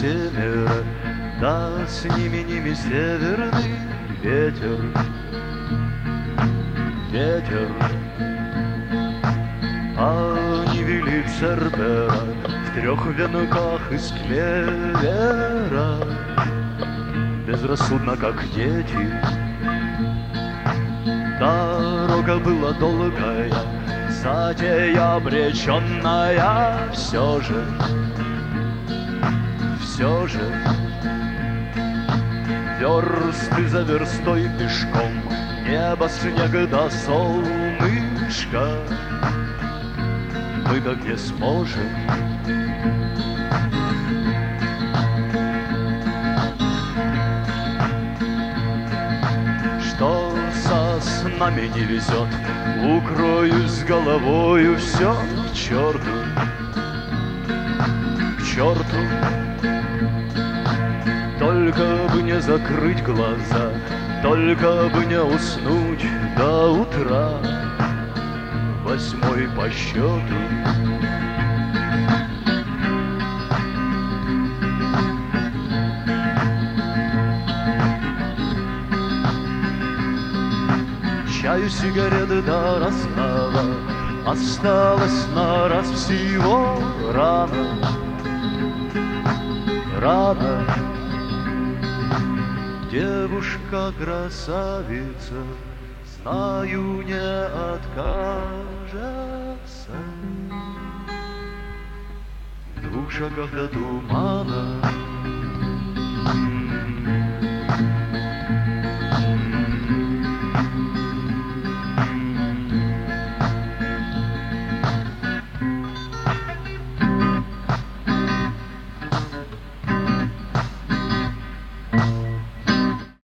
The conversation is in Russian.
семеро, да с ними северный ветер. Ветер, они вели Цербера в 3 венках из клевера, безрассудно, как дети. Дорога была долгая, затея обреченная, все же, версты за верстой пешком, небо, снег да солнышко, мы-то где сможем. Что с нами не везет, укроюсь головою, все к черту, к черту. Только бы не закрыть глаза, только бы не уснуть до утра, 8-й по счету. Чаю, сигареты до разного, осталось на раз всего рано, рано. Девушка-красавица, знаю, не откажется. В 2 шагах до тумана